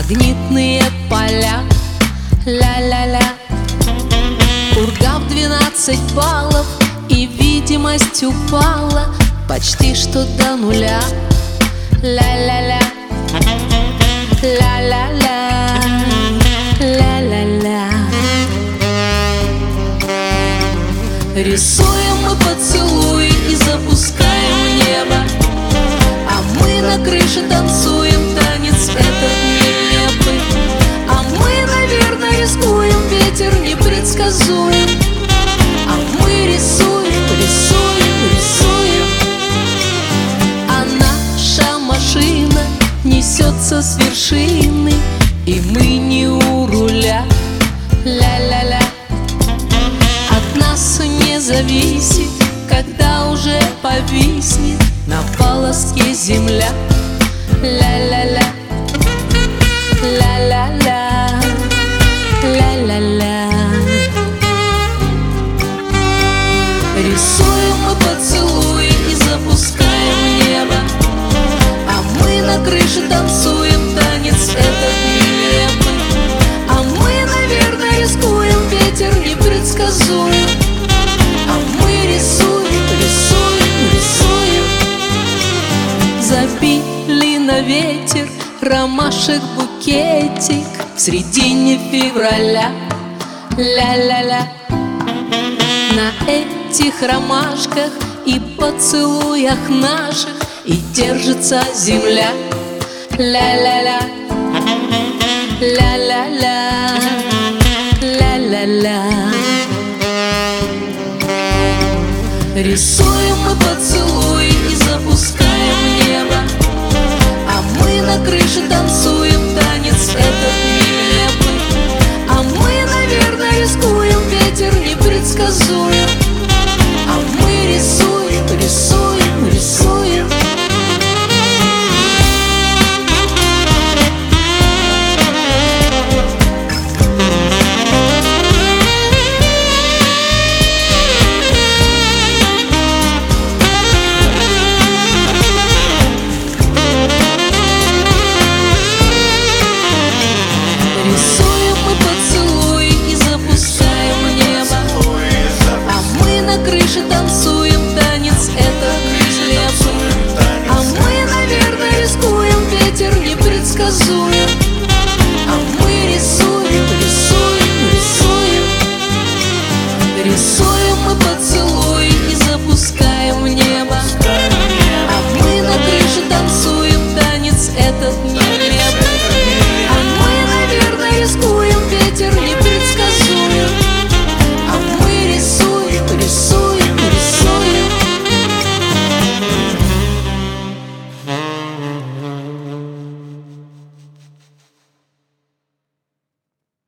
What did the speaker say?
магнитные поля. Ля-ля-ля. Пурга в 12 баллов, и видимость упала почти что до нуля. Ля-ля-ля. Ля-ля-ля. Ля-ля-ля. Рисуем мы поцелуи и запускаем в небо, а мы на крыше танцуем танец этот нелепый. А мы, наверное, рискуем, ветер непредсказуем. А мы рисуем, рисуем, рисуем. А наша машина несется с вершины, и мы не у руля. Ля-ля-ля. От нас не зависит, когда уже повиснет на полоске земля. Ля-ля-ля. Ля-ля-ля. Ля-ля-ля. Рисуем мы поцелуи и запускаем в небо, а мы на крыше танцуем танец этот нелепый. А мы, наверное, рискуем, ветер непредсказуем. А мы рисуем, рисуем, рисуем. Забили на ветер ромашек букетик в середине февраля. Ля-ля-ля. На этих ромашках и поцелуях наших и держится земля. Ля-ля-ля. Ля-ля-ля. Ля-ля-ля. Рисуем